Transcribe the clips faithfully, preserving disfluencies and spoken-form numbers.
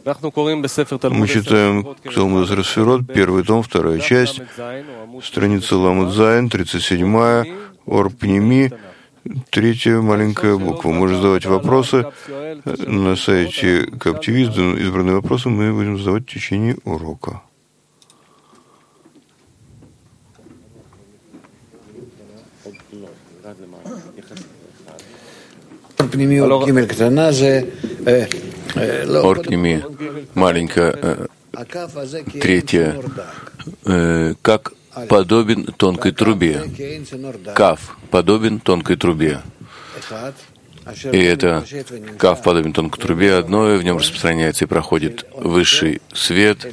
Мы читаем Талмуд Сефирот, первый том, вторая часть, страница Ламед Зайн, тридцать седьмая, Ор Пними, третья маленькая буква. Можно задавать вопросы на сайте Каптивист. Избранные вопросы мы будем задавать в течение урока. Ор Пними, маленькая, третья, как подобен тонкой трубе. Кав подобен тонкой трубе. И это кав подобен тонкой трубе одно, и в нем распространяется и проходит высший свет,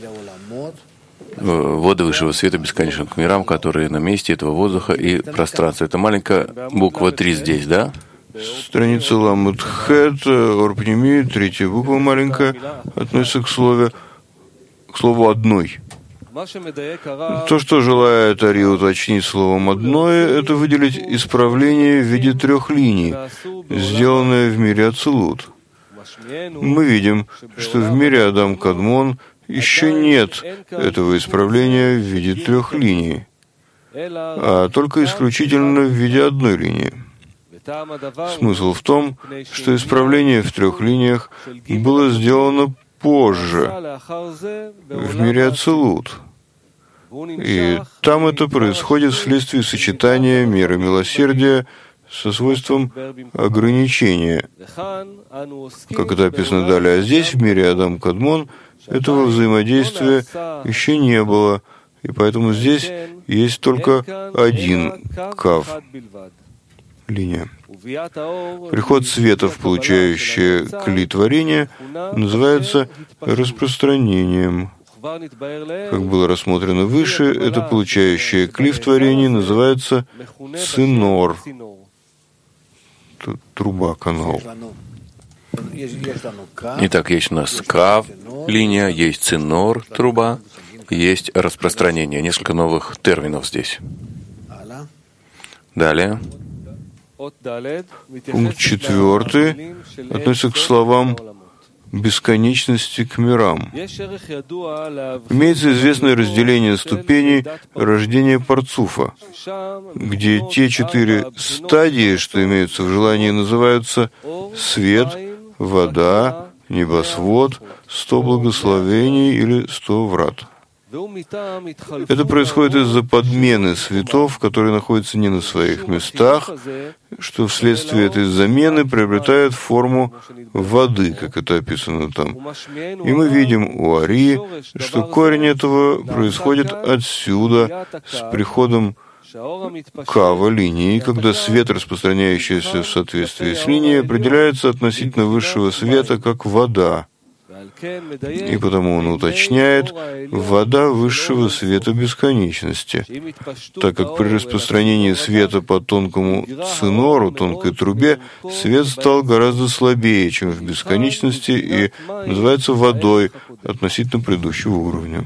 воды высшего света бесконечно к мирам, которые на месте этого воздуха и пространства. Это маленькая буква три здесь, да? Страница Ламед Хет, Ор Пними, третья буква маленькая, относится к слову, к слову «одной». То, что желает Ари уточнить словом «одной», это выделить исправление в виде трех линий, сделанное в мире Ацилут. Мы видим, что в мире Адам Кадмон еще нет этого исправления в виде трех линий, а только исключительно в виде одной линии. Смысл в том, что исправление в трех линиях было сделано позже, в мире Ацилут. И там это происходит вследствие сочетания меры милосердия со свойством ограничения. Как это описано далее. А здесь, в мире Адам Кадмон, этого взаимодействия еще не было, и поэтому здесь есть только один кав. Линия. Приход света в получающее кли творения называется распространением. Как было рассмотрено выше, это получающее кли в творении называется цинор. Труба, канал. Итак, есть у нас кав, линия, есть цинор, труба, есть распространение. Несколько новых терминов здесь. Далее. Пункт четвертый относится к словам бесконечности к мирам. Имеется известное разделение ступеней рождения Парцуфа, где те четыре стадии, что имеются в желании, называются свет, вода, небосвод, сто благословений или сто врат. Это происходит из-за подмены светов, которые находятся не на своих местах, что вследствие этой замены приобретает форму воды, как это описано там. И мы видим у Ари, что корень этого происходит отсюда, с приходом кава линии, когда свет, распространяющийся в соответствии с линией, определяется относительно высшего света как вода. И потому он уточняет вода высшего света бесконечности, так как при распространении света по тонкому цинору, тонкой трубе, свет стал гораздо слабее, чем в бесконечности, и называется водой относительно предыдущего уровня.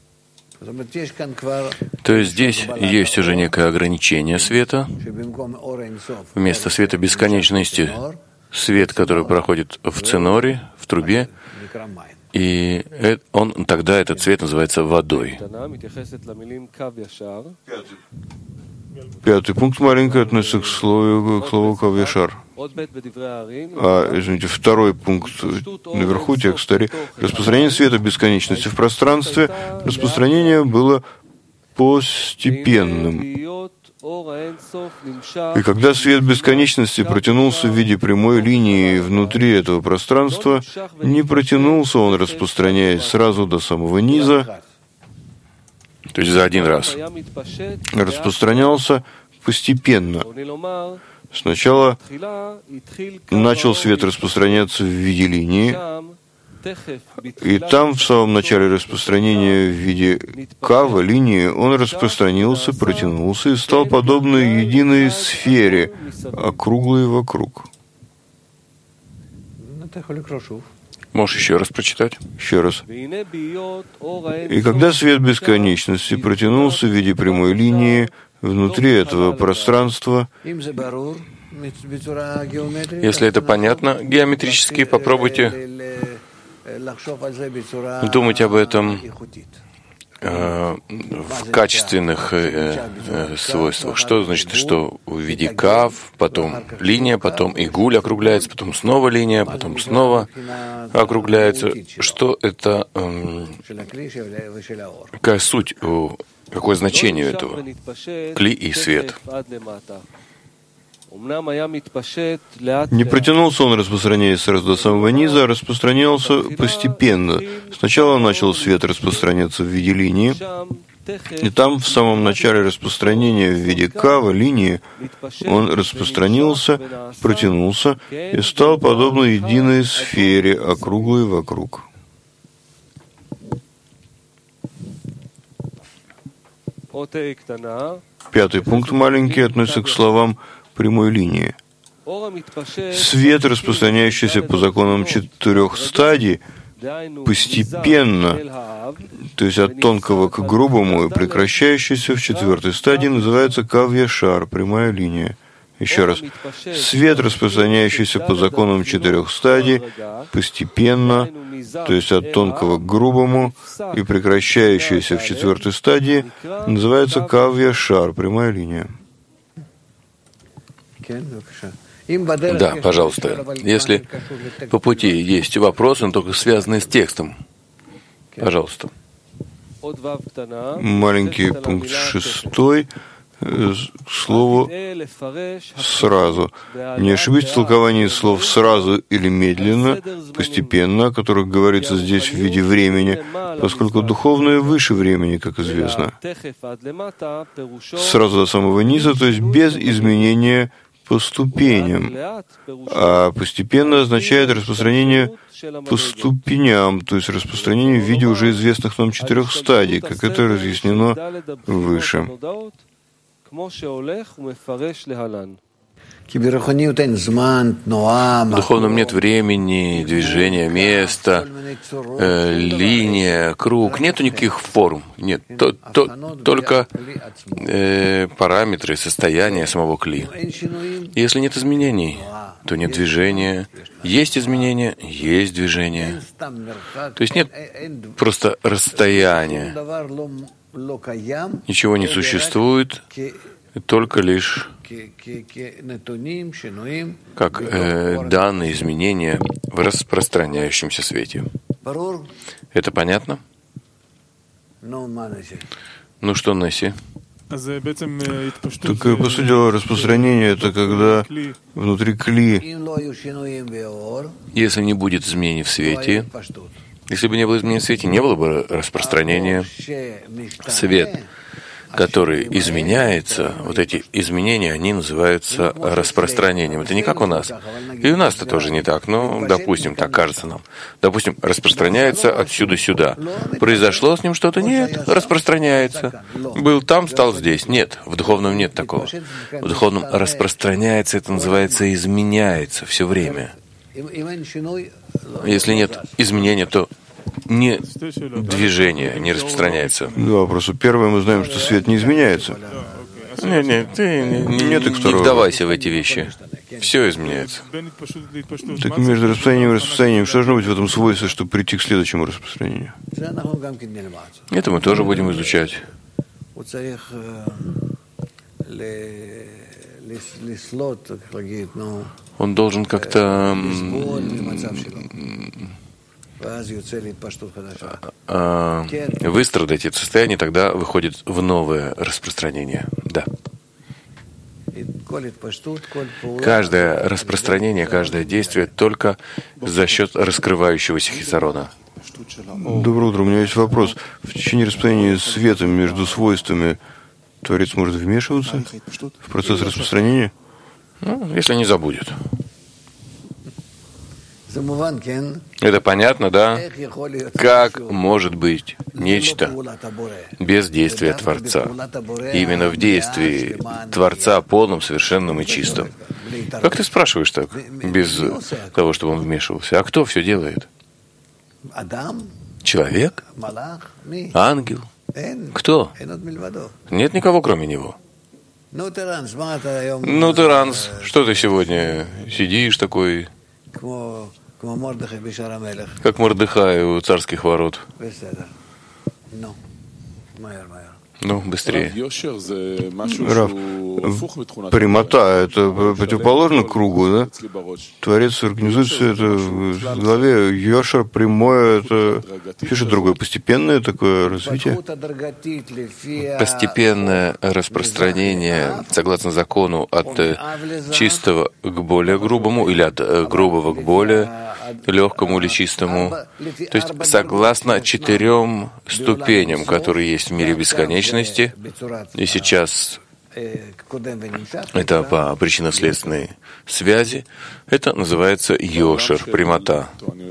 То есть здесь есть уже некое ограничение света. Вместо света бесконечности свет, который проходит в циноре, в трубе, и он, тогда этот цвет называется водой. Пятый пункт маленький относится к слову, к слову «кав-яшар». А, извините, второй пункт наверху текста. Распространение света бесконечности в пространстве. Распространение было постепенным. И когда свет бесконечности протянулся в виде прямой линии внутри этого пространства, не протянулся он, распространяясь сразу до самого низа, то есть за один раз, распространялся постепенно. Сначала начал свет распространяться в виде линии, и там, в самом начале распространения в виде кава, линии, он распространился, протянулся и стал подобно единой сфере, округлой вокруг. Можешь еще раз прочитать? Еще раз. И когда свет бесконечности протянулся в виде прямой линии внутри этого пространства, если это понятно, геометрически попробуйте думать об этом э, в качественных э, э, свойствах. Что значит, что в виде кав, потом линия, потом игуль округляется, потом снова линия, потом снова округляется. Что это, э, какая суть, какое значение этого? Кли и свет. Не протянулся он, распространяясь сразу до самого низа, а распространялся постепенно. Сначала начал свет распространяться в виде линии, и там, в самом начале распространения в виде кава, линии, он распространился, протянулся и стал подобно единой сфере, округлой вокруг. Пятый пункт маленький относится к словам прямой линии. Свет, распространяющийся по законам четырех стадий, постепенно, то есть от тонкого к грубому, и прекращающийся в четвертой стадии, называется кавья-шар, прямая линия. Еще раз. Свет, распространяющийся по законам четырех стадий, постепенно, то есть от тонкого к грубому, и прекращающийся в четвертой стадии, называется кавья-шар, прямая линия. Да, пожалуйста. Если по пути есть вопросы, но только связанные с текстом, пожалуйста. Маленький пункт шестой, к слову «сразу». Не ошибись в толковании слов «сразу» или «медленно», «постепенно», о которых говорится здесь в виде времени, поскольку духовное выше времени, как известно. Сразу до самого низа, то есть без изменения по ступеням, а постепенно означает распространение по ступеням, то есть распространение в виде уже известных нам четырех стадий, как это разъяснено выше. В духовном нет времени, движения, места, э, линия, круг. Нету никаких форм. Нет. То, то, только э, параметры, состояния самого кли. Если нет изменений, то нет движения. Есть изменения, есть движение. То есть нет просто расстояния. Ничего не существует, только лишь как э, данные изменения в распространяющемся свете. Это понятно? Ну что, Несси? Так, по сути дела, распространение — это когда внутри кли, если не будет изменений в свете, если бы не было изменений в свете, не было бы распространения. Свет, который изменяется, вот эти изменения, они называются распространением. Это не как у нас. И у нас-то тоже не так. Ну, допустим, так кажется нам. Допустим, распространяется отсюда сюда. Произошло с ним что-то? Нет, распространяется. Был там, стал здесь. Нет, в духовном нет такого. В духовном распространяется, это называется изменяется все время. Если нет изменения, то не движение не распространяется. Два вопроса. Первое, мы знаем, что свет не изменяется. Нет, нет, ты не, не, нет, не вдавайся в эти вещи. Все изменяется. Так между распространением и распространением, что должно быть в этом свойстве, чтобы прийти к следующему распространению? Это мы тоже будем изучать. Он должен как-то выстрадать это состояние, тогда выходит в новое распространение. Да. Каждое распространение, каждое действие только за счет раскрывающегося хисарона. Доброе утро. У меня есть вопрос. В течение распространения света между свойствами Творец может вмешиваться в процесс распространения? Ну, если не забудет. Это понятно, да? Как может быть нечто без действия Творца? Именно в действии Творца полном, совершенном и чистом. Как ты спрашиваешь так, без того, чтобы он вмешивался? А кто все делает? Человек? Ангел? Кто? Нет никого, кроме него. Ну, ты, Ранс, что ты сегодня сидишь такой, как Мордехай у царских ворот. Ну, быстрее. Рав, прямота — это противоположно кругу, да? Творец организует все это в голове. Йошер, прямое, это что другое, постепенное такое развитие? Постепенное распространение, согласно закону, от чистого к более грубому или от грубого к более легкому или чистому. То есть согласно четырем ступеням, которые есть в мире бесконечности, и сейчас это по причинно-следственной связи, это называется йошер, прямота.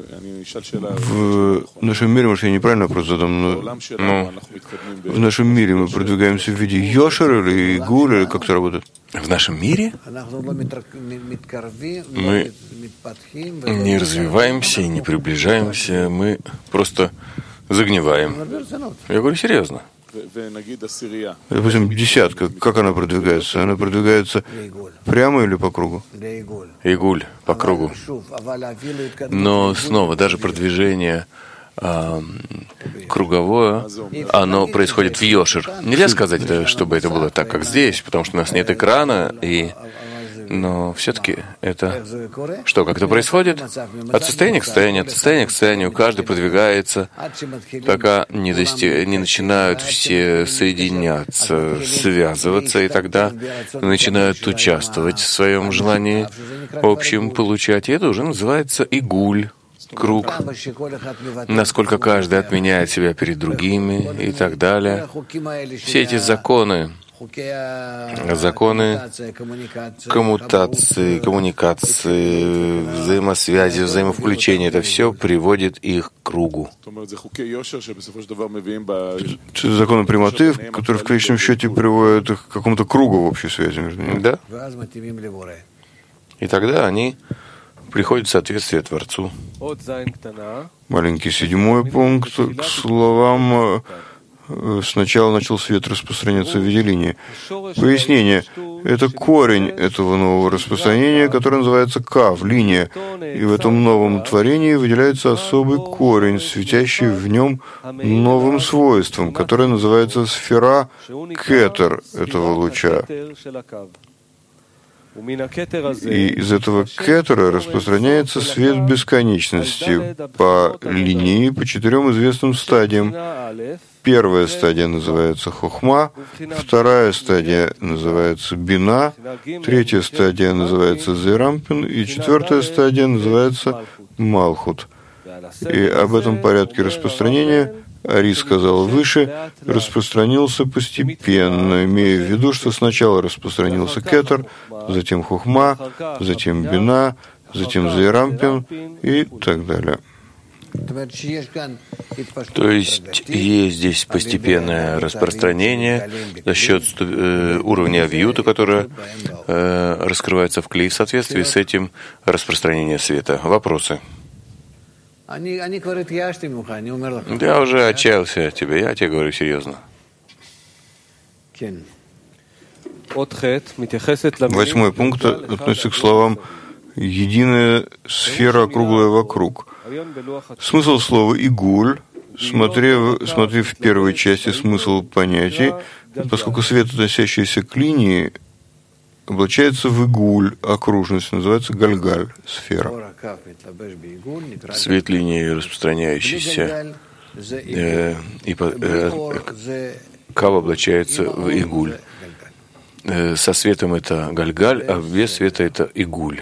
В нашем мире, может, я неправильно вопрос задам, но ну, в нашем мире мы продвигаемся в виде йошер или игуль, или как это работает? В нашем мире мы не развиваемся и не приближаемся, мы просто загниваем. Я говорю серьезно. Допустим, десятка, как она продвигается? Она продвигается прямо или по кругу? Игуль, по кругу. Но снова, даже продвижение а, круговое, оно происходит в йошер. Нельзя сказать, чтобы это было так, как здесь, потому что у нас нет экрана, и... но все-таки это что, как это происходит? От состояния к состоянию, от состояния к состоянию, каждый продвигается, пока не, дости... не начинают все соединяться, связываться, и тогда начинают участвовать в своем желании общем, получать. И это уже называется игуль, круг, насколько каждый отменяет себя перед другими и так далее. Все эти законы, законы коммутации, коммуникации, взаимосвязи, взаимовключения, это все приводит их к кругу. Законы прямоты, которые в конечном счете приводят их к какому-то кругу в общей связи между ними. Да. И тогда они приходят в соответствие Творцу. Маленький седьмой пункт. К словам, сначала начал свет распространяться в виде линии. Пояснение. Это корень этого нового распространения, которое называется кав, линия. И в этом новом творении выделяется особый корень, светящий в нем новым свойством, которое называется сфера кетер этого луча. И из этого кетера распространяется свет бесконечности по линии, по четырем известным стадиям. Первая стадия называется хохма, вторая стадия называется бина, третья стадия называется зейрампин, и четвертая стадия называется малхут. И об этом порядке распространения Ари сказал выше, распространился постепенно, имея в виду, что сначала распространился кетер, затем хухма, затем бина, затем зейрампин и так далее. То есть есть здесь постепенное распространение за счет э, уровня авиюта, которое э, раскрывается в клей в соответствии с этим распространение света. Вопросы? Я уже отчаялся от тебя, я тебе говорю серьезно. Восьмой пункт относится к словам «единая сфера, круглая вокруг». Смысл слова «игуль», смотрев, смотрев в первой части смысл понятий, поскольку свет, относящийся к линии, облачается в игуль, окружность, называется гальгаль, сфера. Свет линии, распространяющийся, э, и э, кав облачается в игуль. Э, со светом это гальгаль, а без света это игуль.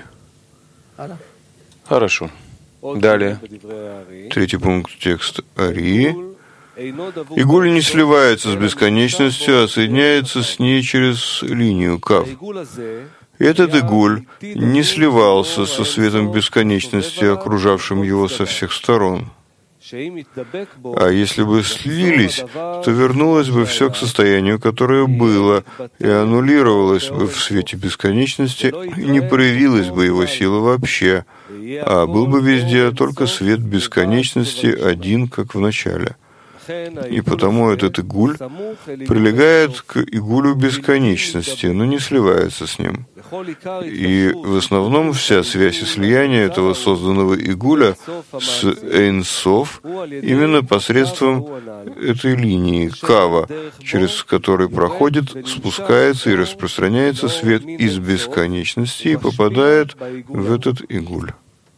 Хорошо. Далее. Третий пункт, текст Арии. Игуль не сливается с бесконечностью, а соединяется с ней через линию кав. Этот игуль не сливался со светом бесконечности, окружавшим его со всех сторон. А если бы слились, то вернулось бы все к состоянию, которое было, и аннулировалось бы в свете бесконечности, и не проявилась бы его сила вообще, а был бы везде только свет бесконечности, один, как в начале. И потому этот игуль прилегает к игулю бесконечности, но не сливается с ним. И в основном вся связь и слияние этого созданного игуля с Эйн Соф именно посредством этой линии, кава, через который проходит, спускается и распространяется свет из бесконечности и попадает в этот игуль.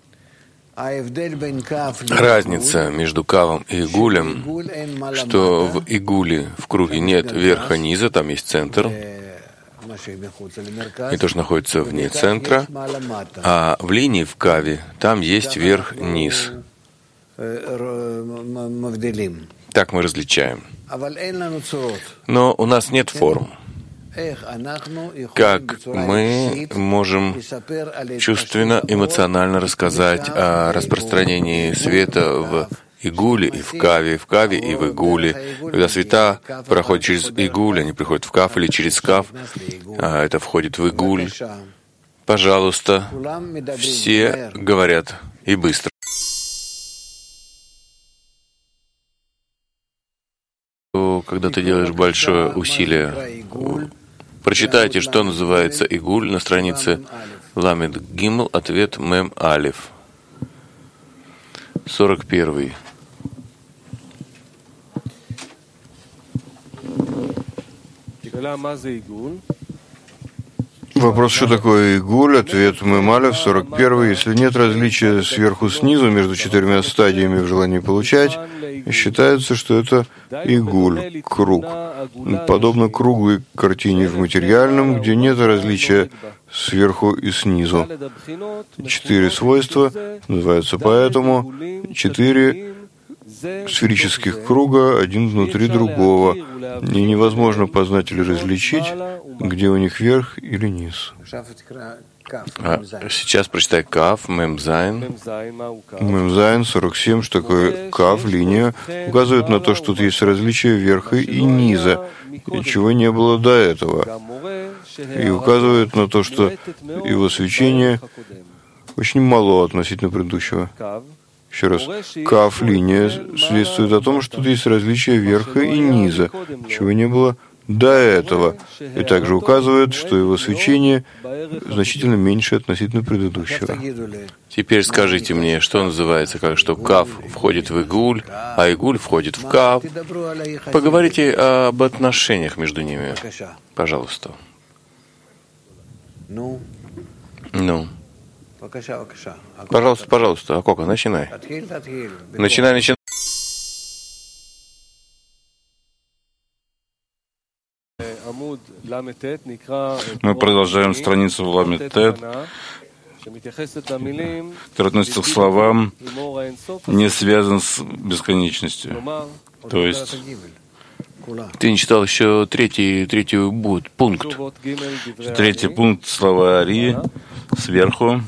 Разница между кавом и игулем, что в игуле в круге нет верха-низа, там есть центр, и то, что находится вне центра, а в линии в каве там есть верх-низ. Так мы различаем. Но у нас нет форм. Как мы можем чувственно, эмоционально рассказать о распространении света в игуле и в каве, в каве и в игуле. Когда света проходят через игуль, они приходят в кав или через кав, а это входит в игуль. Пожалуйста, все говорят и быстро. Когда ты делаешь большое усилие, прочитайте, что называется игуль на странице Ламед Гимл, ответ Мем Алиф. сорок первый. Вопрос, что такое игуль? Ответ Мем Алиф, сорок первый. Если нет различия сверху снизу между четырьмя стадиями в желании получать, считается, что это игуль, круг. Подобно круглой картине в материальном, где нет различия сверху и снизу. Четыре свойства называются поэтому четыре сферических круга, один внутри другого. И невозможно познать или различить, где у них верх или низ. А сейчас прочитай Кав, Мемзайн. Мемзайн, сорок семь, что такое Кав, линия, указывает на то, что тут есть различие верха и низа, чего не было до этого. И указывает на то, что его свечение очень мало относительно предыдущего. Еще раз, Кав, линия, свидетельствует о том, что тут есть различие верха и низа, чего не было до этого, и также указывает, что его свечение значительно меньше относительно предыдущего. Теперь скажите мне, что называется, как что Кав входит в игуль, а игуль входит в Кав. Поговорите об отношениях между ними, пожалуйста. Ну. Пожалуйста, пожалуйста, Акока, начинай. Начинай, начинай. Мы продолжаем страницу в Ламед Тет, которая относится к словам, не связан с бесконечностью. То есть ты не читал еще третий, третий пункт. Третий пункт слова Ари сверху.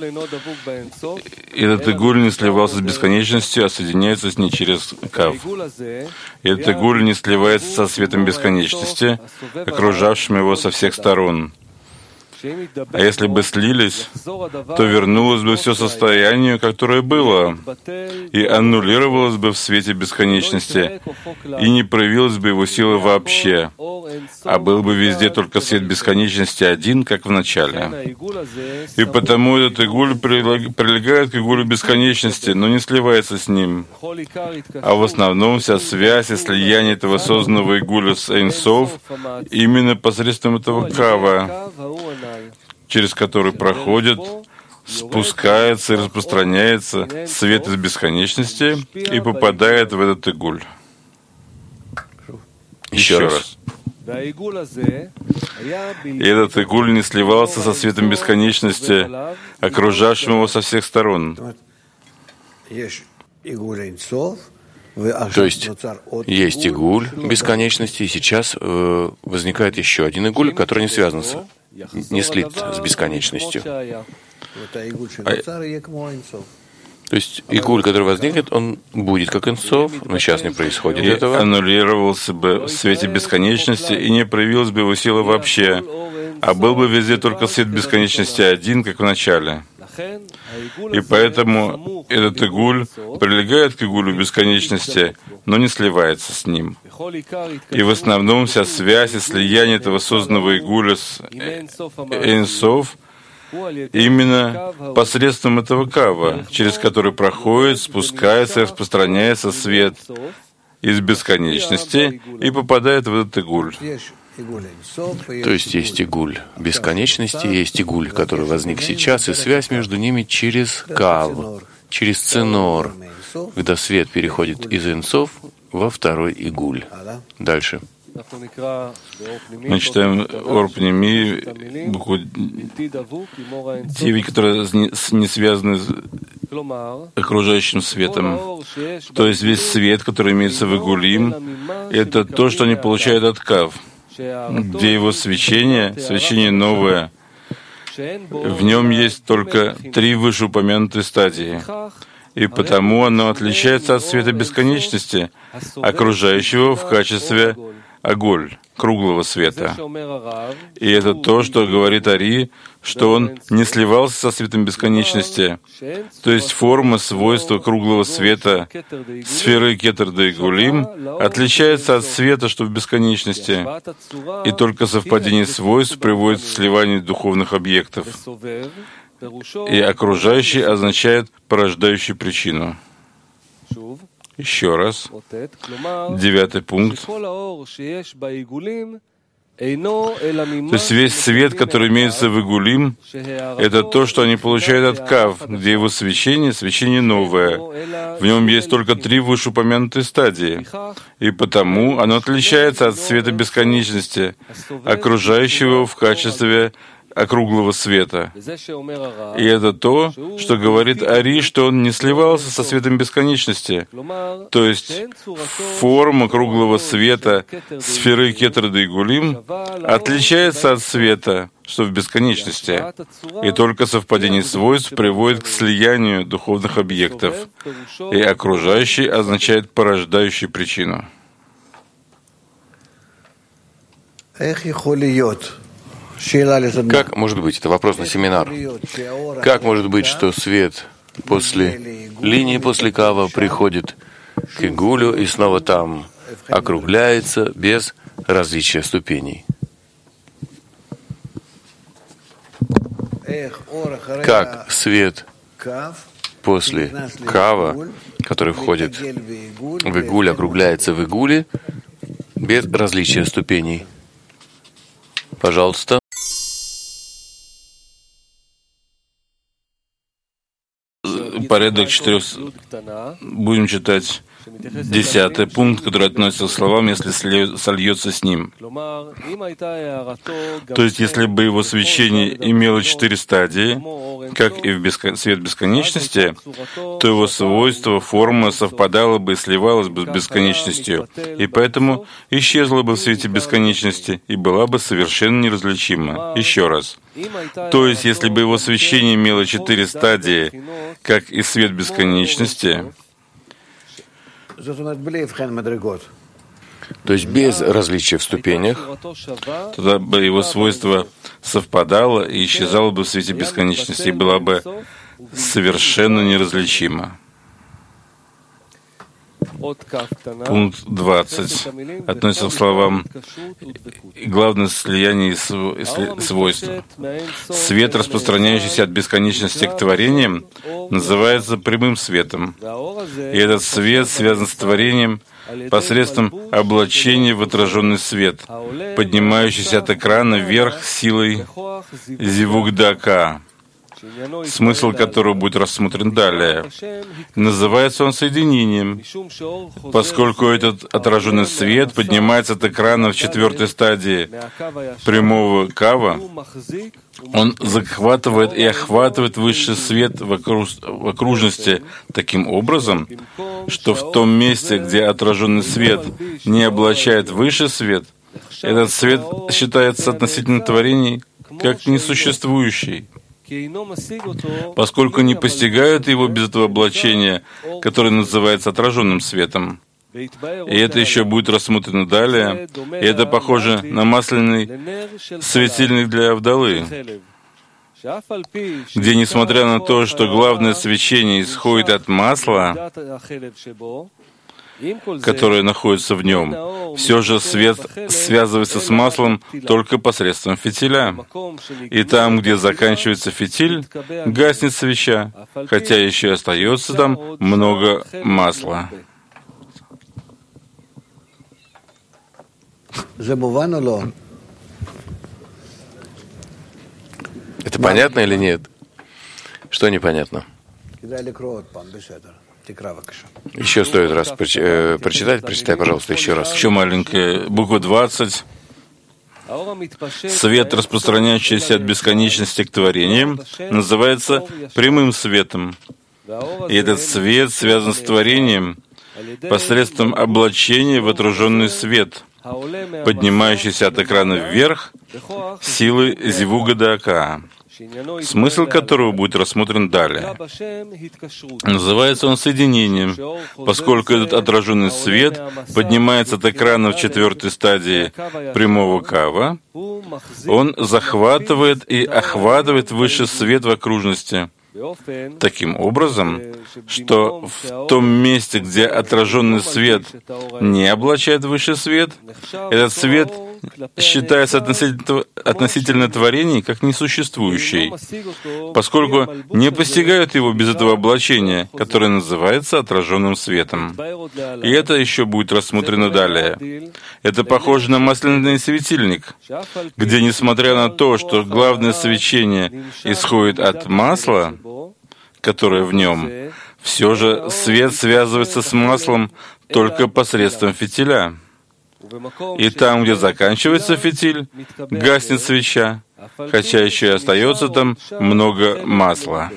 И этот игуль не сливался с бесконечностью, а соединяется с ней через кав. И этот игуль не сливается со светом бесконечности, окружавшим его со всех сторон. А если бы слились, то вернулось бы все состояние, которое было, и аннулировалось бы в свете бесконечности, и не проявилась бы его сила вообще, а был бы везде только свет бесконечности один, как в начале. И потому этот игуль прилегает к игулю бесконечности, но не сливается с ним. А в основном вся связь и слияние этого созданного игуля с Эйн Соф именно посредством этого кава, через который проходит, спускается и распространяется свет из бесконечности и попадает в этот игуль. Еще раз. И этот игуль не сливался со светом бесконечности, окружавшим его со всех сторон. То есть есть игуль бесконечности, и сейчас э, возникает еще один игуль, который не связан с, не слит с бесконечностью. А, то есть игуль, который возникнет, он будет как Эйн Соф, но сейчас не происходит и этого. Аннулировался бы в свете бесконечности, и не проявилась бы его сила вообще, а был бы везде только свет бесконечности один, как в начале. И поэтому этот игуль прилегает к игулю бесконечности, но не сливается с ним. И в основном вся связь и слияние этого созданного игуля с Эйн Соф именно посредством этого кава, через который проходит, спускается и распространяется свет из бесконечности и попадает в этот игуль. То есть есть игуль бесконечности, есть игуль, который возник сейчас, и связь между ними через кав, через ценор, когда свет переходит из Эйн Соф во второй игуль. Дальше. Мы читаем Ор Пними, букву девять, которые не связаны с окружающим светом. То есть весь свет, который имеется в Игулим, это то, что они получают от Кав, где его свечение, свечение новое, в нем есть только три вышеупомянутые стадии. И потому оно отличается от света бесконечности, окружающего в качестве Аголь, круглого света. И это то, что говорит Ари, что он не сливался со светом бесконечности. То есть форма, свойства круглого света, сферы Кетер да Игулим, отличается от света, что в бесконечности. И только совпадение свойств приводит к сливанию духовных объектов. И окружающий означает порождающий причину. Еще раз. Девятый пункт. То есть весь свет, который имеется в Игулим, это то, что они получают от Кав, где его свечение, свечение новое. В нем есть только три вышеупомянутые стадии. И потому оно отличается от света бесконечности, окружающего его в качестве округлого света. И это то, что говорит Ари, что он не сливался со светом бесконечности. То есть форма круглого света сферы Кетер да Игулим отличается от света, что в бесконечности. И только совпадение свойств приводит к слиянию духовных объектов. И окружающий означает порождающий причину. Как может быть, это вопрос на семинар, как может быть, что свет после линии, после кава приходит к игулю и снова там округляется без различия ступеней? Как свет после кава, который входит в игуль, округляется в игуле без различия ступеней? Пожалуйста. Порядок четырех. Будем читать десятый пункт, который относится к словам, если сольется с ним. То есть, если бы его свечение имело четыре стадии, как и в бескон... свет бесконечности, то его свойство, форма совпадала бы и сливалась бы с бесконечностью, и поэтому исчезла бы в свете бесконечности и была бы совершенно неразличима. Еще раз. То есть, если бы его свечение имело четыре стадии, как и свет бесконечности, то есть без различия в ступенях, тогда бы его свойство совпадало и исчезало бы в свете бесконечности и была бы совершенно неразличима. Пункт двадцать относится к словам «главное слияние и свойств». Свет, распространяющийся от бесконечности к творениям, называется прямым светом. И этот свет связан с творением посредством облачения в отраженный свет, поднимающийся от экрана вверх силой Зивугдака, смысл которого будет рассмотрен далее. Называется он соединением, поскольку этот отраженный свет поднимается от экрана в четвертой стадии прямого кава, он захватывает и охватывает высший свет в, окруж... в окружности таким образом, что в том месте, где отраженный свет не облачает высший свет, этот свет считается относительно творений как несуществующий, поскольку не постигают его без этого облачения, которое называется отраженным светом. И это еще будет рассмотрено далее, и это похоже на масляный светильник для Авдалы, где, несмотря на то, что главное свечение исходит от масла, которое находится в нем. Все же свет связывается с маслом только посредством фитиля. И там, где заканчивается фитиль, гаснет свеча, хотя еще остается там много масла. Это понятно или нет? Что непонятно? Еще стоит раз э, прочитать. Прочитай, пожалуйста, еще раз. Еще маленькая. Буква двадцать. Свет, распространяющийся от бесконечности к творениям, называется прямым светом. И этот свет связан с творением посредством облачения в отраженный свет, поднимающийся от экрана вверх силы Зивуга Даакаа, смысл которого будет рассмотрен далее. Называется он соединением, поскольку этот отраженный свет поднимается от экрана в четвертой стадии прямого кава, он захватывает и охватывает высший свет в окружности, таким образом, что в том месте, где отраженный свет не облачает высший свет, этот свет считается относительно, относительно творений как несуществующий, поскольку не постигают его без этого облачения, которое называется отраженным светом. И это еще будет рассмотрено далее. Это похоже на масляный светильник, где, несмотря на то, что главное свечение исходит от масла, которое в нем, все же свет связывается с маслом только посредством фитиля. И там, где заканчивается фитиль, гаснет свеча, хотя еще и остается там много масла.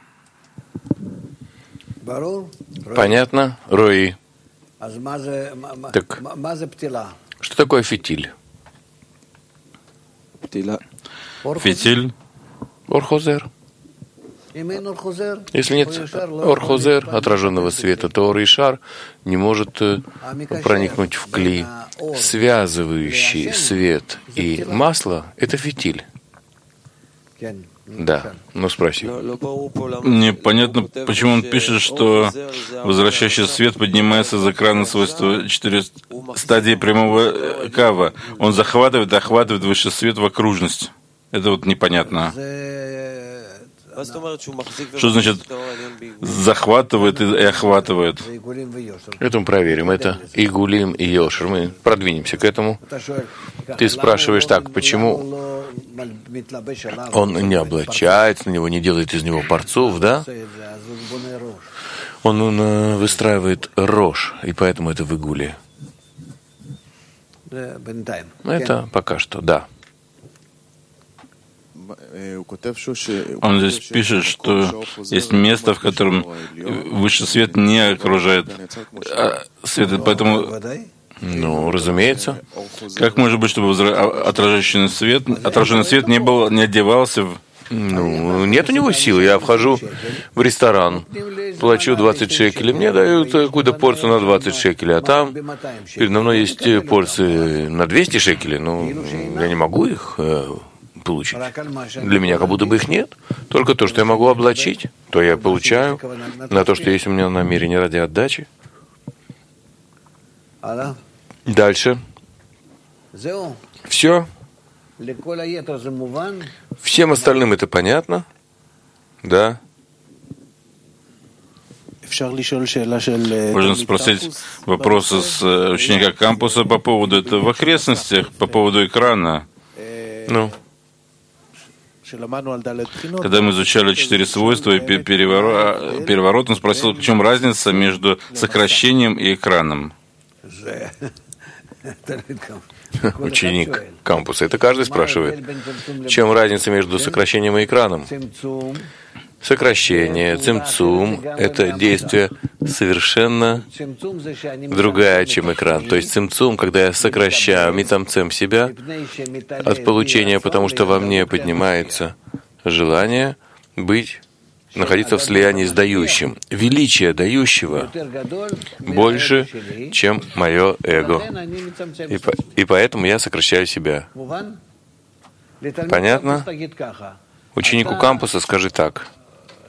Понятно, Рои? Так, что такое фитиль? Фитиль. Орхозер. Если нет орхозер, отраженного света, то ор и шар не может проникнуть в кли. Связывающий свет и масло — это фитиль. Да, ну спроси. Непонятно, почему он пишет, что возвращающий свет поднимается из экрана свойства четыре стадии прямого кава. Он захватывает и охватывает высший свет в окружность. Это вот непонятно. Что значит захватывает и охватывает? Это мы проверим. Это Игулим и Йошер. Мы продвинемся к этому. Ты спрашиваешь так, почему он не облачается, на него не делает из него парцов, да? Он, он выстраивает рожь, и поэтому это в Игуле. Это пока что, да. Он здесь пишет, что есть место, в котором высший свет не окружает свет, поэтому... Ну, разумеется. Как может быть, чтобы отражающий свет, отраженный свет не был, не одевался в... Ну, нет у него сил. Я вхожу в ресторан, плачу двадцать шекелей, мне дают какую-то порцию на двадцать шекелей, а там передо мной есть порции на двести шекелей, но я не могу их получить. Для меня как будто бы их нет. Только то, что я могу облачить, то я получаю. На то, что есть у меня намерение ради отдачи. Дальше. Все. Всем остальным это понятно? Да. Можно спросить вопросы с ученика кампуса по поводу этого в окрестностях, по поводу экрана. Ну. Когда мы изучали четыре свойства и переворот, переворот, он спросил, в чем разница между сокращением и экраном. Ученик кампуса. Это каждый спрашивает. В чем разница между сокращением и экраном? Сокращение, цимцум — это действие совершенно другая, чем экран. То есть цимцум, когда я сокращаю митамцем себя от получения, потому что во мне поднимается желание быть, находиться в слиянии с дающим. Величие дающего больше, чем мое эго. И, по, и поэтому я сокращаю себя. Понятно? Ученику кампуса скажи так.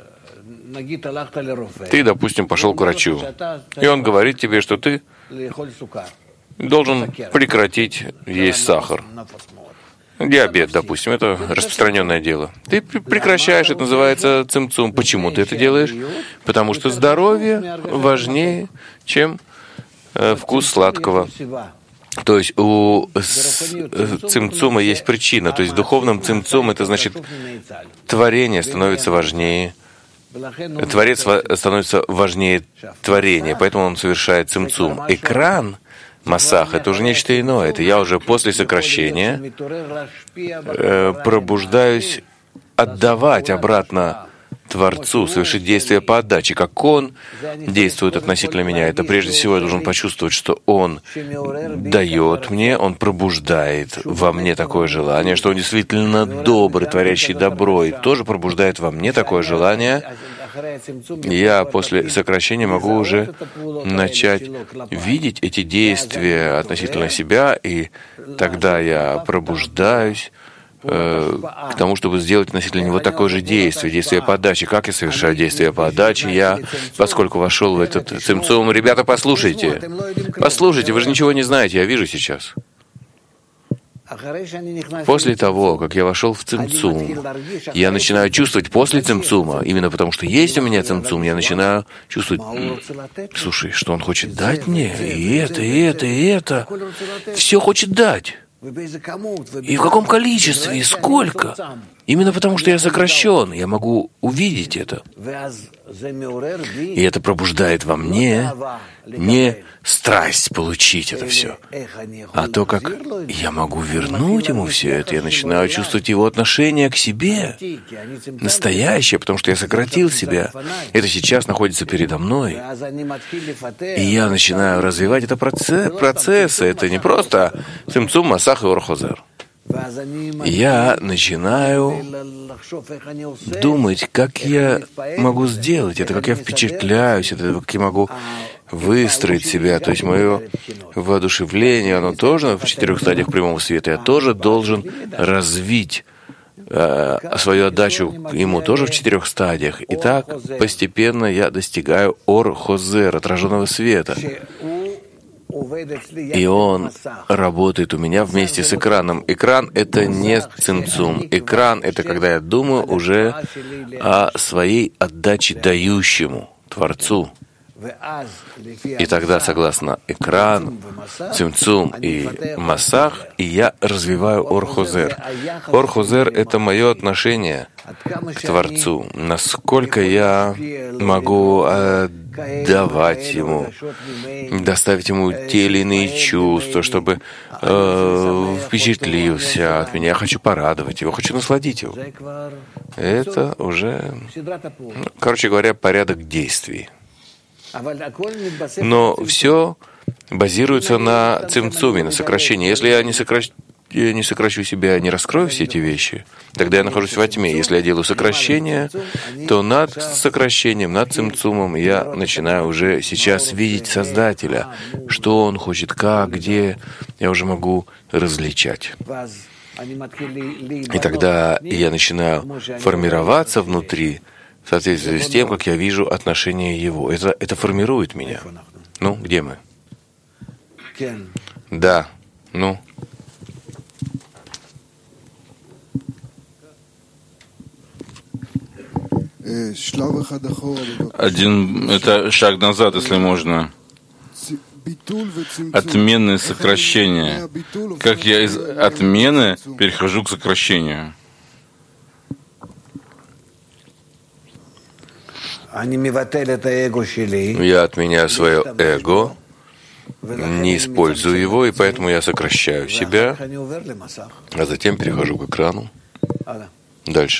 Ты, допустим, пошел к врачу, и он говорит тебе, что ты должен прекратить есть сахар. Диабет, допустим, это распространенное дело. Ты прекращаешь, это называется цимцум. Почему ты это делаешь? Потому что здоровье важнее, чем э, вкус сладкого. То есть у цимцума есть причина. То есть в духовном цимцум это значит творение становится важнее. Творец становится важнее творения, поэтому он совершает цимцум. Экран Масах — это уже нечто иное. Это я уже после сокращения э, пробуждаюсь отдавать обратно Творцу, совершить действие по отдаче. Как Он действует относительно меня, это прежде всего я должен почувствовать, что Он дает мне, Он пробуждает во мне такое желание, что Он действительно добрый, творящий добро, и тоже пробуждает во мне такое желание. Я после сокращения могу уже начать видеть эти действия относительно себя, и тогда я пробуждаюсь э, к тому, чтобы сделать относительно него такое же действие, действие по отдаче. Как я совершаю действие по отдаче? Я, поскольку вошел в этот цимцум, ребята, послушайте, послушайте, вы же ничего не знаете, я вижу сейчас. После того, как я вошел в цимцум, я начинаю чувствовать после цимцума, именно потому что есть у меня цимцум, я начинаю чувствовать, слушай, что он хочет дать мне, и это, и это, и это, все хочет дать. И в каком количестве, и сколько? Именно потому, что я сокращен, я могу увидеть это. И это пробуждает во мне не страсть получить это все, а то, как я могу вернуть ему все это. Я начинаю чувствовать его отношение к себе, настоящее, потому что я сократил себя. Это сейчас находится передо мной. И я начинаю развивать это процесс, процессы. Это не просто цимцум, масах и ор-хозер. Я начинаю думать, как я могу сделать это, как я впечатляюсь, это, как я могу выстроить себя. То есть мое воодушевление, оно тоже в четырех стадиях прямого света. Я тоже должен развить э, свою отдачу ему тоже в четырех стадиях. И так постепенно я достигаю ор-хозер, отраженного света. И он работает у меня вместе с экраном. Экран — это не цимцум. Экран — это когда я думаю уже о своей отдаче дающему, Творцу. И тогда, согласно экрану, цимцум и масах, и я развиваю ор-хозер. Ор-хозер — это мое отношение к Творцу. Насколько я могу давать ему, доставить ему те или иные чувства, чтобы э, впечатлился от меня. Я хочу порадовать его, хочу насладить его. Это уже, короче говоря, порядок действий. Но все базируется на цимцуме, на сокращении. Если я не, сокращ... я не сокращу себя, не раскрою все эти вещи, тогда я нахожусь во тьме. Если я делаю сокращение, то над сокращением, над цимцумом я начинаю уже сейчас видеть Создателя, что Он хочет, как, где. Я уже могу различать. И тогда я начинаю формироваться внутри, в соответствии с тем, как я вижу отношение Его. Это, это формирует меня. Ну, где мы? Да. Ну. Один, это шаг назад, если можно. Отмены и сокращения. Как я из отмены перехожу к сокращению? Я отменяю свое эго, не использую его, и поэтому я сокращаю себя, а затем перехожу к экрану. Дальше.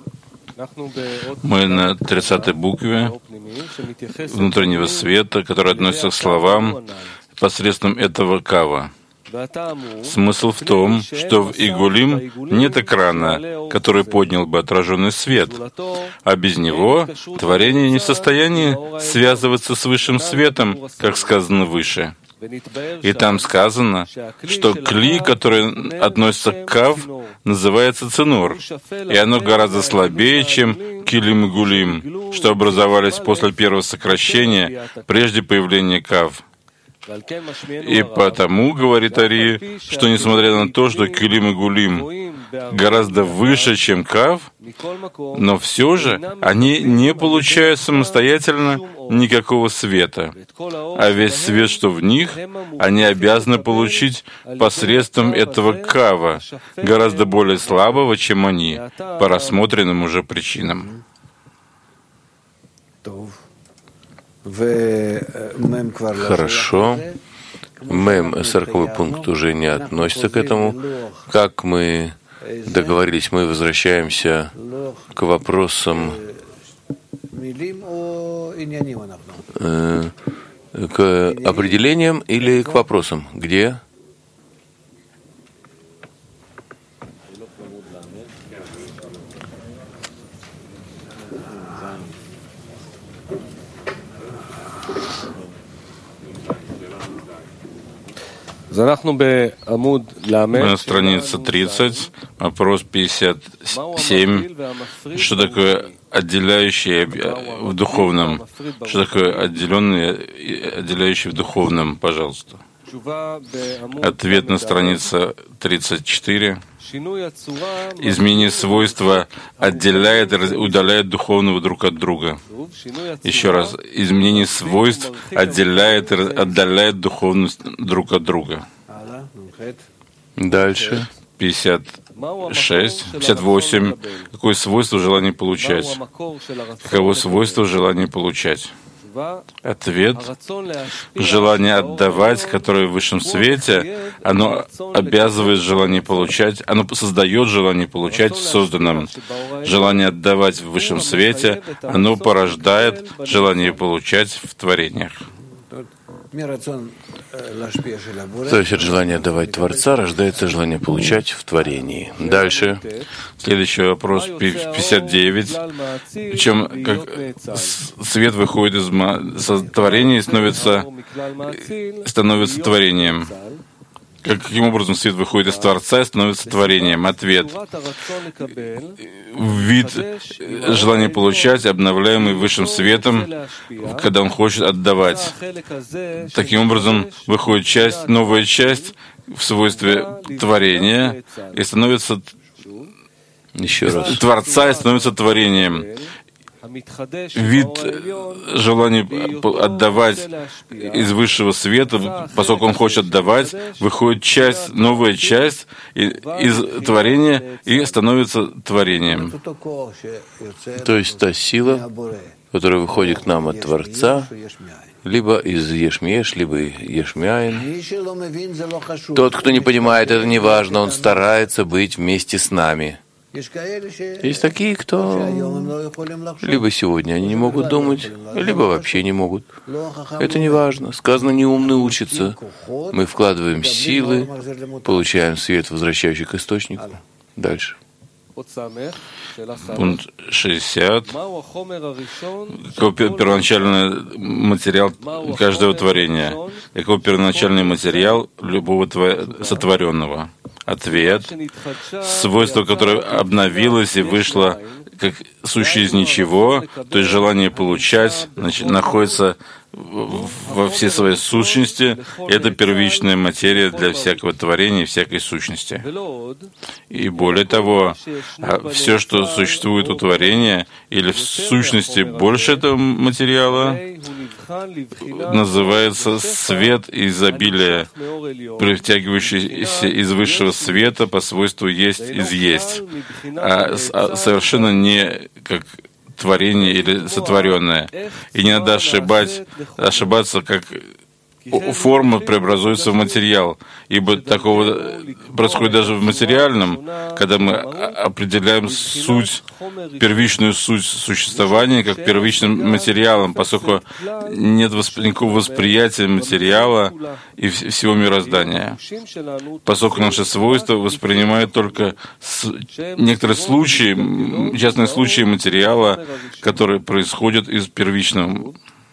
Мы на тридцатой букве внутреннего света, который относится к словам посредством этого кава. Смысл в том, что в Игулим нет экрана, который поднял бы отраженный свет, а без него творение не в состоянии связываться с высшим светом, как сказано выше. И там сказано, что кли, который относится к кав, называется цинор, и оно гораздо слабее, чем килим и гулим, что образовались после первого сокращения, прежде появления кав. И потому, говорит Ари, что несмотря на то, что килим и гулим гораздо выше, чем кав, но все же они не получают самостоятельно никакого света. А весь свет, что в них, они обязаны получить посредством этого кава, гораздо более слабого, чем они, по рассмотренным уже причинам. Хорошо. Мем, сороковой пункт, уже не относится к этому. Как мы договорились, мы возвращаемся к вопросам, э, к определениям или к вопросам. Где? Мы на странице тридцать, вопрос пятьдесят семь. Что такое отделяющее в духовном? Что такое отделенное, отделяющее в духовном, пожалуйста? Ответ на странице тридцать четыре. Изменение свойства отделяет и удаляет духовного друг от друга. Еще раз. Изменение свойств отделяет и отдаляет духовность друг от друга. Дальше. пятьдесят шесть, пятьдесят восемь. Какое свойство желания получать? Каково свойство желания получать? Ответ. Желание отдавать, которое в высшем свете, оно обязывает желание получать, оно создает желание получать в созданном. Желание отдавать в высшем свете, оно порождает желание получать в творениях. То есть от желания отдавать Творца рождается желание получать в творении. Дальше. Следующий вопрос, пятьдесят девять. Причем, как свет выходит из творения и становится, становится творением. Каким образом свет выходит из Творца и становится творением? Ответ. Вид желания получать, обновляемый высшим светом, когда он хочет отдавать. Таким образом, выходит часть, новая часть в свойстве творения и становится Еще раз. Творца и становится творением. Вид желания отдавать из высшего света, поскольку он хочет отдавать, выходит часть, новая часть из творения и становится творением. То есть та сила, которая выходит к нам от Творца, либо из Ешмиеш, либо Ешмиаин. Тот, кто не понимает, это не важно, он старается быть вместе с нами. Есть такие, кто либо сегодня они не могут думать, либо вообще не могут. Это не важно. Сказано, неумный учится. Мы вкладываем силы, получаем свет, возвращающий к источнику. Дальше. Пункт шестьдесят. Какой первоначальный материал каждого творения? Какой первоначальный материал любого сотворенного? Ответ. Свойство, которое обновилось и вышло как сущее из ничего, то есть желание получать, значит, находится во всей своей сущности. Это первичная материя для всякого творения и всякой сущности. И более того, все, что существует у творения, или в сущности больше этого материала, называется свет изобилия, притягивающийся из высшего света по свойству есть из есть, а совершенно не как творение или сотворенное. И не надо ошибать, ошибаться, как форма преобразуется в материал, ибо такого происходит даже в материальном, когда мы определяем суть, первичную суть существования как первичным материалом, поскольку нет восп... никакого восприятия материала и всего мироздания, поскольку наши свойства воспринимают только с... некоторые случаи, частные случаи материала, которые происходят из первичного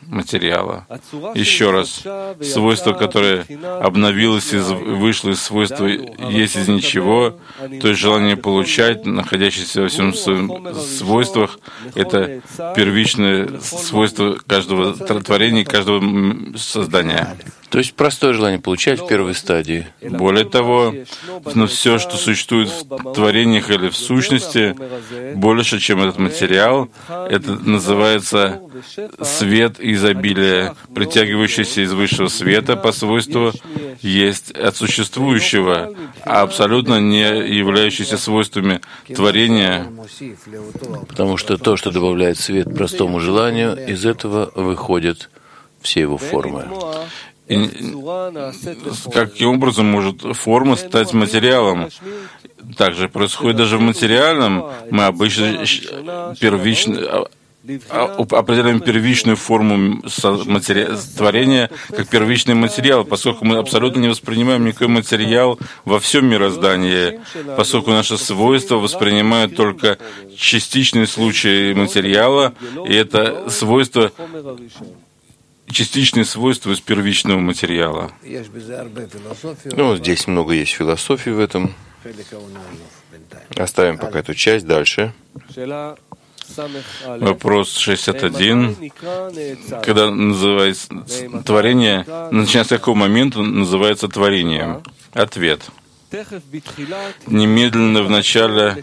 материала. Еще раз, свойство, которое обновилось и вышло из свойства «есть из ничего», то есть желание получать, находящееся во всем своем свойствах, это первичное свойство каждого творения, каждого создания. То есть простое желание получать в первой стадии. Более того, но все, что существует в творениях или в сущности, больше, чем этот материал, это называется свет изобилия, притягивающийся из высшего света по свойству, есть от существующего, а абсолютно не являющийся свойствами творения. Потому что то, что добавляет свет простому желанию, из этого выходят все его формы. И каким образом может форма стать материалом? Также происходит даже в материальном. Мы обычно первично определяем первичную форму творения как первичный материал, поскольку мы абсолютно не воспринимаем никакой материал во всем мироздании, поскольку наши свойства воспринимают только частичные случаи материала, и это свойство частичные свойства из первичного материала. Ну, здесь много есть философии в этом. Оставим пока эту часть. Дальше. Вопрос шестьдесят один. Когда называется творение, начиная с какого момента называется творением? Ответ. Немедленно в начале,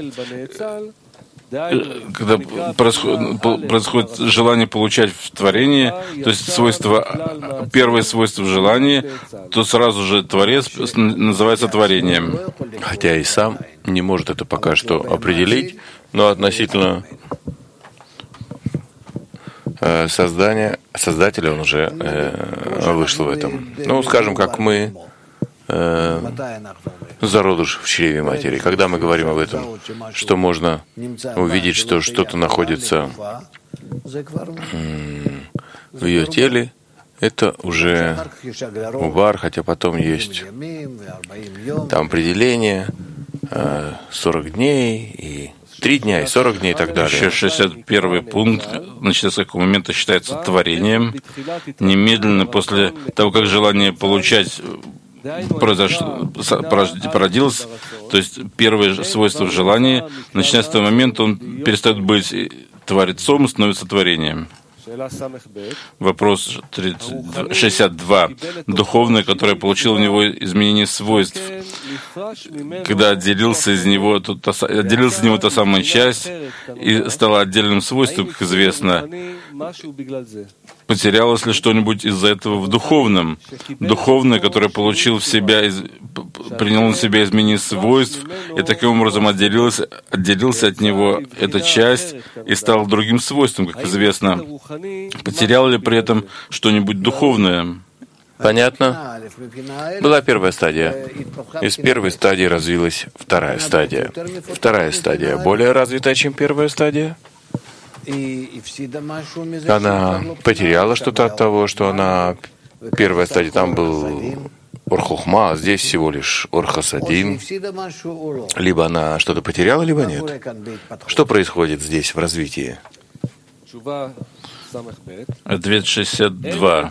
когда происходит, происходит желание получать в творении, то есть свойство, первое свойство в желании, то сразу же Творец называется творением. Хотя и сам не может это пока что определить, но относительно э, создания, создателя он уже э, вышел в этом. Ну, скажем, как мы, э, зародыш в чреве матери. Когда мы говорим об этом, что можно увидеть, что что-то находится в ее теле, это уже увар, хотя потом есть там определение сорок дней и три дня, и сорок дней и так далее. Еще шестьдесят первый пункт, начиная с какого момента считается творением. Немедленно после того, как желание получать произошло, породилось, то есть первое свойство в желании, начиная с того момента он перестает быть творцом, становится творением. Вопрос шестьдесят два. Духовное, которое получило у него изменение свойств, когда отделился из него, отделился из него та самая часть и стала отдельным свойством, как известно, потерялось ли что-нибудь из-за этого в духовном? Духовное, которое получил в себя, из, принял на себя изменение свойств, и таким образом отделился, отделился от него эта часть и стал другим свойством, как известно. Потерял ли при этом что-нибудь духовное? Понятно? Была первая стадия. Из первой стадии развилась вторая стадия. Вторая стадия более развитая, чем первая стадия. Она потеряла что-то от того, что она... Первая стадия, там был Ор-Хохма, а здесь всего лишь Ор-Хасадим. Либо она что-то потеряла, либо нет. Что происходит здесь в развитии? Ответ шестьдесят два.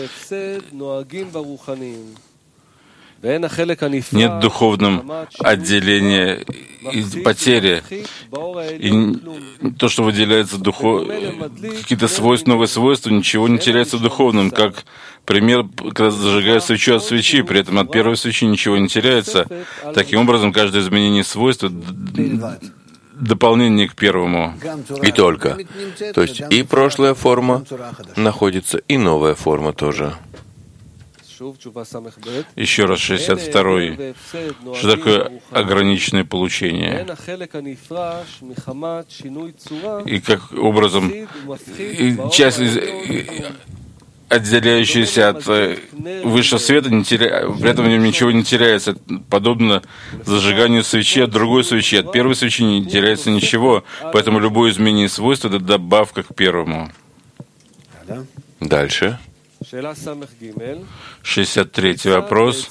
Нет духовного отделения и потери. И то, что выделяется духов... какие-то свойства, новые свойства, ничего не теряется в духовном. Как пример, когда зажигают свечу от свечи, при этом от первой свечи ничего не теряется. Таким образом, каждое изменение свойства дополнение к первому. И только. То есть и прошлая форма находится, и новая форма тоже. Еще раз шестьдесят второй. Что такое ограниченное получение? И как образом и часть, отделяющаяся от высшего света, не теря... при этом в нем ничего не теряется. Подобно зажиганию свечи от другой свечи. От первой свечи не теряется ничего. Поэтому любое изменение свойств — это добавка к первому. Дальше. шестьдесят третий вопрос.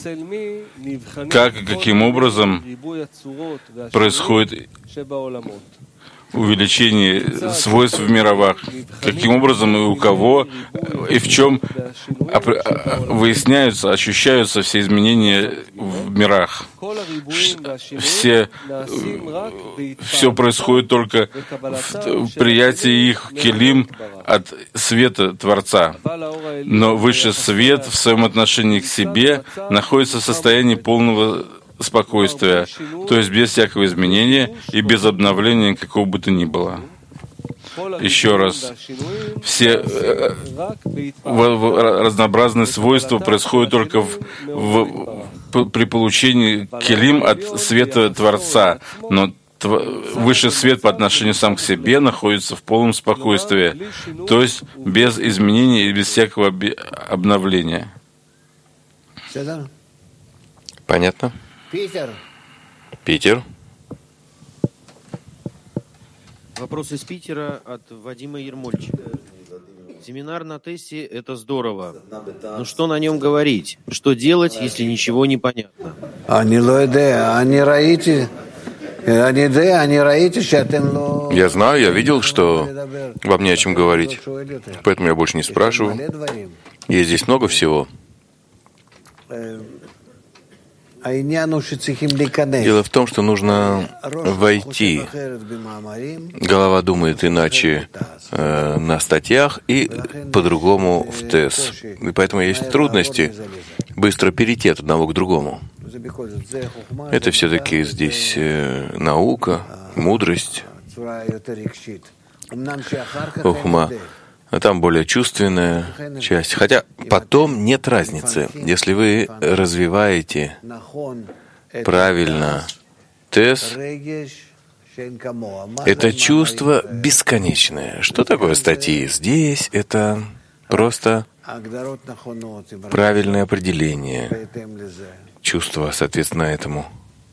Как и каким образом происходит увеличение свойств в мировых, каким образом и у кого, и в чем выясняются, ощущаются все изменения в мирах. Все, все происходит только в приятии их келим от света Творца. Но высший свет в своем отношении к себе находится в состоянии полного спокойствия, то есть без всякого изменения и без обновления какого бы то ни было. Еще раз, все э, в, в, разнообразные свойства происходят только в, в, в, при получении келим от света Творца, но тв, высший свет по отношению сам к себе находится в полном спокойствии, то есть без изменений и без всякого оби, обновления. Понятно? Питер. Питер. Вопрос из Питера от Вадима Ермольчика. Семинар на Тессе — это здорово. Но что на нем говорить? Что делать, если ничего не понятно? Я знаю, я видел, что вам не о чем говорить. Поэтому я больше не спрашиваю. Есть здесь много всего. Дело в том, что нужно войти. Голова думает иначе э, на статьях и по-другому в ТЭС. И поэтому есть трудности быстро перейти от одного к другому. Это все-таки здесь э, наука, мудрость, хохма. А там более чувственная часть. Хотя потом нет разницы. Если вы развиваете правильно ТЭС, это чувство бесконечное. Что такое статьи? Здесь это просто правильное определение. Чувство, соответственно, этому.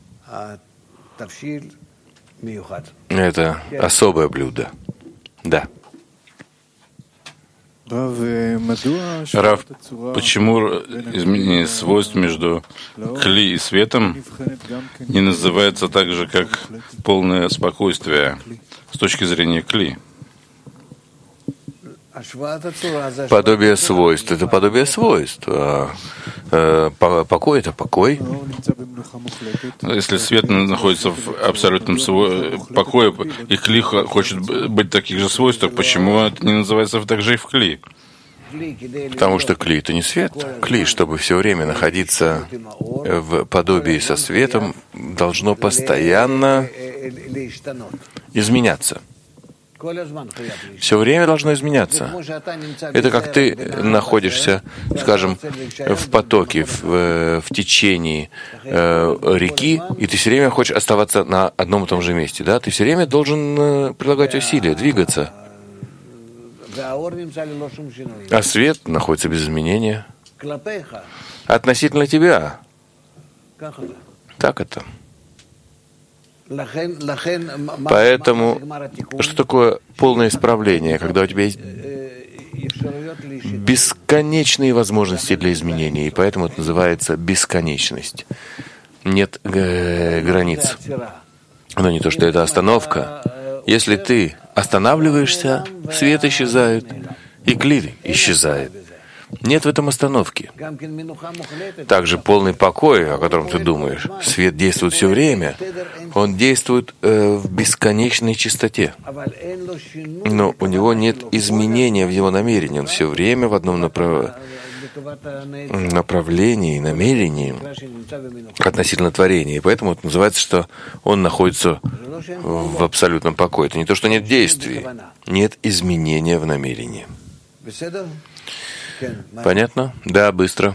Это особое блюдо. Да. Рав, почему изменение свойств между кли и светом не называется так же, как полное спокойствие с точки зрения кли? Подобие свойств — это подобие свойств. А, а, покой — это покой. Если свет находится в абсолютном покое, и кли хочет быть в таких же свойствах, почему это не называется так же и в кли? Потому что кли — это не свет. Кли, чтобы все время находиться в подобии со светом, должно постоянно изменяться. Все время должно изменяться. Это как ты находишься, скажем, в потоке, в, в течении э, реки, и ты все время хочешь оставаться на одном и том же месте. Да? Ты все время должен э, прилагать усилия, двигаться. А свет находится без изменения. Относительно тебя. Так это. Поэтому, что такое полное исправление, когда у тебя есть бесконечные возможности для изменений, и поэтому это называется бесконечность. Нет э, границ. Но не то, что это остановка. Если ты останавливаешься, свет исчезает, и кли исчезает. Нет в этом остановки. Также полный покой, о котором ты думаешь. Свет действует все время. Он действует э, в бесконечной чистоте. Но у него нет изменения в его намерении. Он все время в одном направ... направлении, намерении относительно творения. И поэтому это называется, что он находится в абсолютном покое. Это не то, что нет действий. Нет изменения в намерении. Понятно? Да, быстро.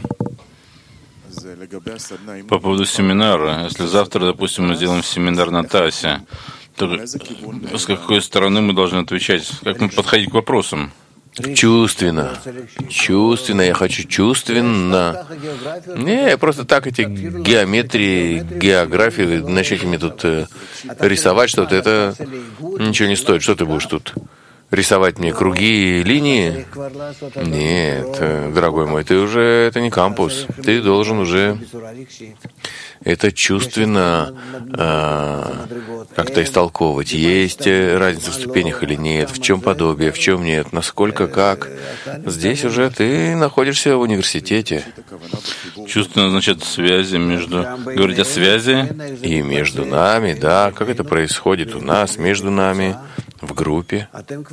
По поводу семинара. Если завтра, допустим, мы сделаем семинар на ТАСе, то с какой стороны мы должны отвечать? Как мы подходить к вопросам? Чувственно. Чувственно. Я хочу чувственно. Не, просто так эти геометрии, географии, начать мне тут э, рисовать что-то, это ничего не стоит. Что ты будешь тут рисовать мне круги и линии? Нет, дорогой мой, ты уже, это не кампус. Ты должен уже это чувственно а, как-то истолковывать. Есть разница в ступенях или нет, в чем подобие, в чем нет, насколько, как. Здесь уже ты находишься в университете. Чувственно, значит, связи между... Говорить о связи. И между нами, да, как это происходит у нас, между нами, в группе.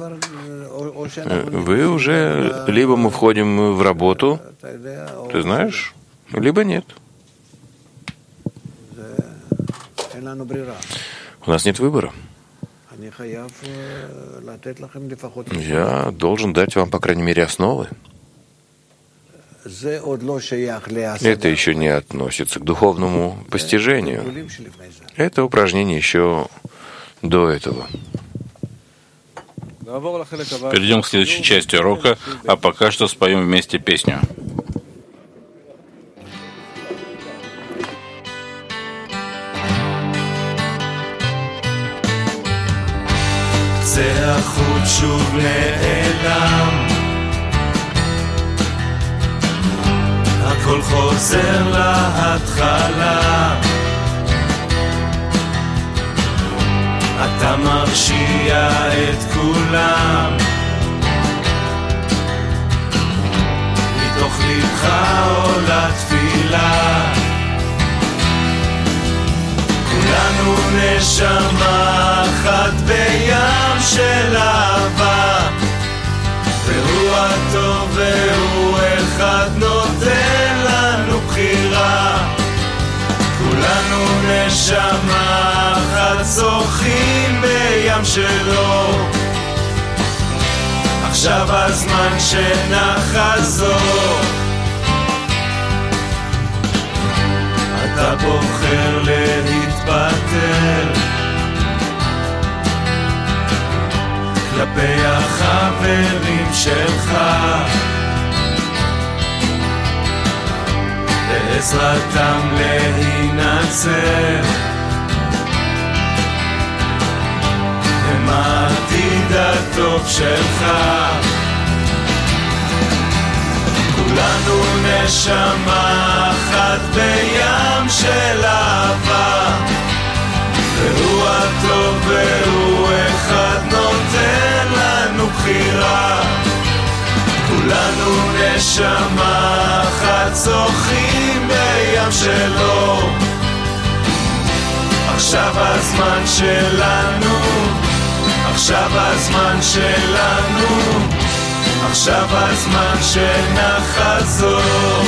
Вы уже... Либо мы входим в работу, ты знаешь, либо нет. У нас нет выбора. Я должен дать вам, по крайней мере, основы. Это еще не относится к духовному постижению. Это упражнение еще до этого. Перейдем к следующей части урока, а пока что споем вместе песню. קצה החוט שוב נעלם, הכל חוזר להתחלה, אתה מרשיע את כולם, מתוך לבך עולה תפילה, כולנו נשמה אחת בים של אהבה, והוא הטוב והוא אחד נותן לנו בחירה, כולנו נשמה אחת שוחים בים שלו, עכשיו הזמן שנחזור, אתה בוחר להתפטר כלפי החברים שלך, בעזרתם להינצר, הם העתיד הטוב שלך, כולנו נשמה אחת בים של אהבה, והוא הטוב והוא אחד נותן לנו בחירה, כולנו נשמה אחת שוחים בים שלו, עכשיו הזמן שלנו, עכשיו הזמן שלנו, עכשיו הזמן שנחזור,